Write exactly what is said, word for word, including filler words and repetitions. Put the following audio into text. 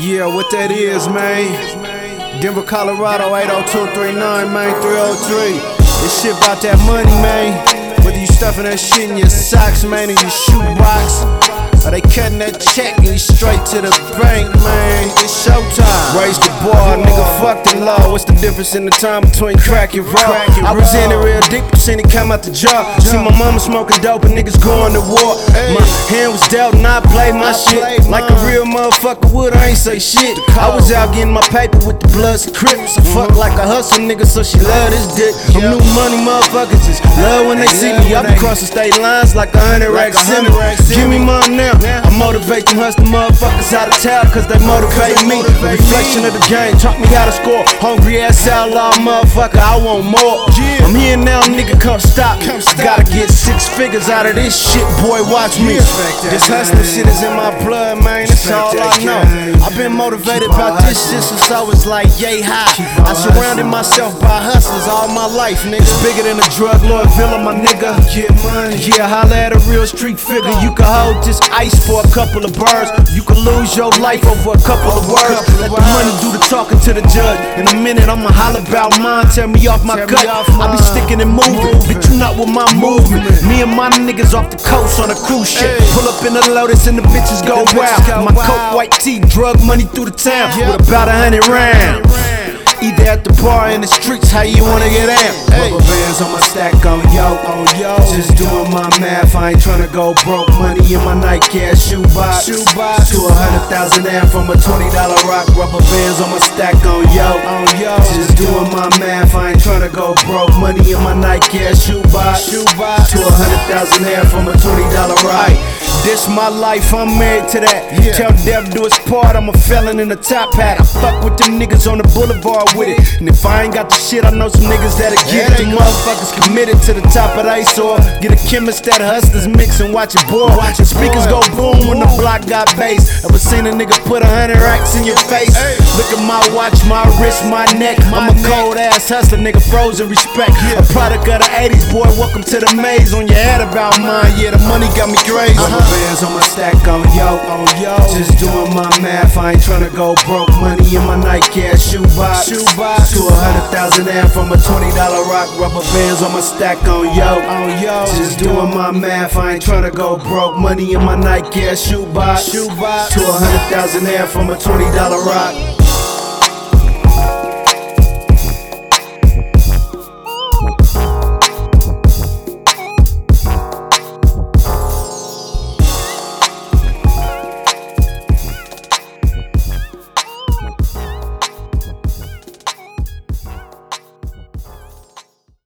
Yeah, what that is, man. Denver, Colorado, eight oh two three nine, man, three oh three. This shit about that money, man. Whether you stuffing that shit in your socks, man, in your shoebox, or they cutting that check and you straight to the bank, man. It's showtime. Raise the bar, nigga, fuck the law. What's the difference in the time between crack and raw? I was in it real deep, seen it come out the jar. See my mama smoking dope and niggas going to war. My hand was dealt and I played my shit like a real motherfucker would. I ain't say shit. I was out getting my paper with the Bloods and Crips. I fuck like a hustle nigga, so she love this dick. I'm new money motherfuckers just love when they see me. I be crossing state lines like a hundred racks in me. Give me money now. I motivate them hustling motherfuckers out of town, cause they motivate me. A reflection of the game, taught me how to score. Hungry ass outlaw motherfucker, I want more. I'm here now, nigga, come stop me. Gotta get six figures out of this shit, boy, watch me. This hustling shit is in my blood, man, that's all I know. I've been motivated about this shit since I was like yay high. I surrounded myself by hustlers all my life, niggas bigger than a drug lord villain, my nigga. Get money, yeah, holla at a real street figure. You can hold this ice for a couple of birds. You can lose your life over a couple of words. Let the money do the talking to the judge. In a minute I'ma holler about mine, tear me off my gut. I be sticking and moving, bitch, you not with my movement. Me and my niggas off the coast on a cruise ship. Pull up in the Lotus and the bitches go wild. My coat, white tee, drug money through the town with about a hundred rounds. Either at the bar in the streets, how you wanna get out? Rubber bands on my stack, on yo, on yo. Just doing my math, I ain't tryna go broke. Money in my Nike ass shoebox. Shoebox to a hundred thousand amp from a twenty dollar rock. Rubber bands on my stack, on yo, on yo. Just doing my math, I ain't tryna go broke. Money in my Nike ass shoebox. Shoebox to a hundred thousand amp from a twenty dollar rock. This my life, I'm married to that. Yeah. Tell Dev do his part, I'm a felon in a top hat. I fuck with them niggas on the boulevard with it. And if I ain't got the shit, I know some niggas that'll get it. Them motherfuckers committed to the top of the ice or get a chemist that hustlers mix and watch it boil. The speakers go boom when the block got bass. Ever seen a nigga put a hundred racks in your face? Look at my watch, my wrist, my neck. I'm a cold ass hustler, nigga, frozen respect. A product of the eighties, boy, welcome to the maze. On your head about mine, yeah, the money got me crazy. Bands on my stack, on yo, on yo. Just doing my math, I ain't tryna go broke. Money in my Nike ass shoebox. Shoebox to a hundred thousand amp from a twenty dollar rock. Rubber bands on my stack, on yo, on yo. Just doing my math, I ain't tryna go broke. Money in my Nike ass shoebox. Shoebox to a hundred thousand amp from a twenty dollar rock.